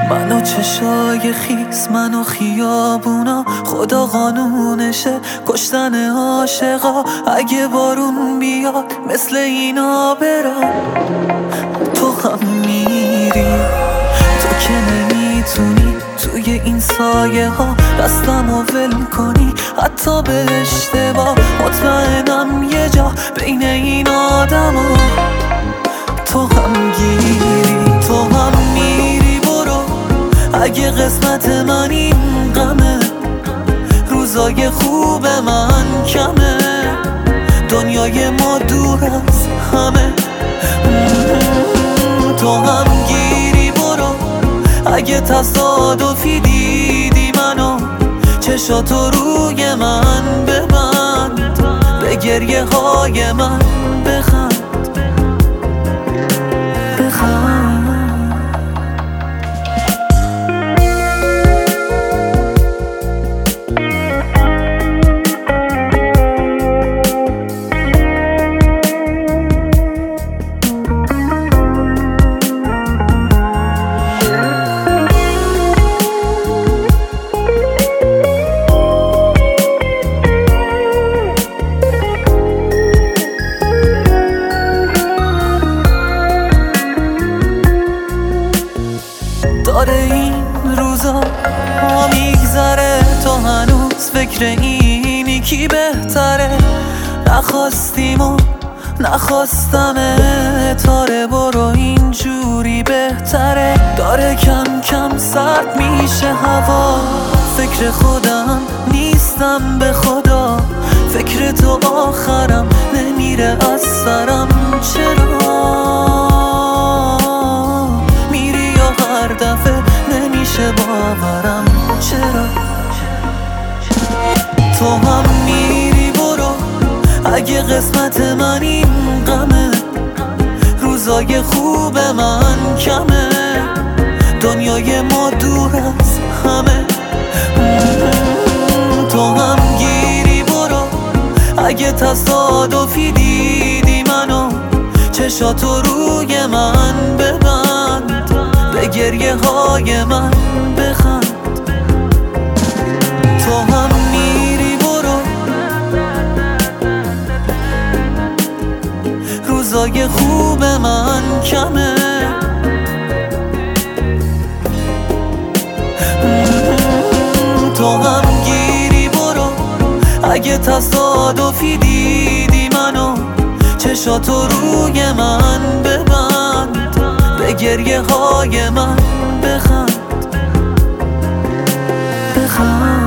منو چشای خیس، منو خیابونا، خدا قانونشه کشتن عاشقا. اگه بارون بیاد مثل اینا برا، تو هم میری. تو که نمیتونی توی این سایه ها دستمو ول کنی، حتی به اشتباه. مطمئنم یه جا بین این آدم ها تو هم گیری. تو هم میری، برو. اگه قسمت من این غمه، روزای خوب من کمه، دنیای ما دور از همه. تو هم گیری، برو. اگه تصادفی دیدی منو، چشاتو روی من ببند، به گریه های من بخند. داره این روزا میگذره، تو هنوز فکر اینی کی بهتره. نخواستیم و نخواستمه، تاره برو اینجوری بهتره. داره کم کم سرد میشه هوا، فکر خودم نیستم به خدا. فکر تو آخرم نمیره از سرم، چرا دفعه نمیشه باورم، چرا. تو هم میری، برو. اگه قسمت من این غمه، روزای خوب من کمه، دنیای ما دور از همه. تو هم گیری، برو. اگه تصادفی دیدی منو، چشاتو روی من ببند، به گریه های من بخند. تو هم میری، برو. روزای خوب من کمه، تو هم گیری، برو. اگه تصادفی دیدی منو، چشاتو روی من ببند، به گریه های من بخند.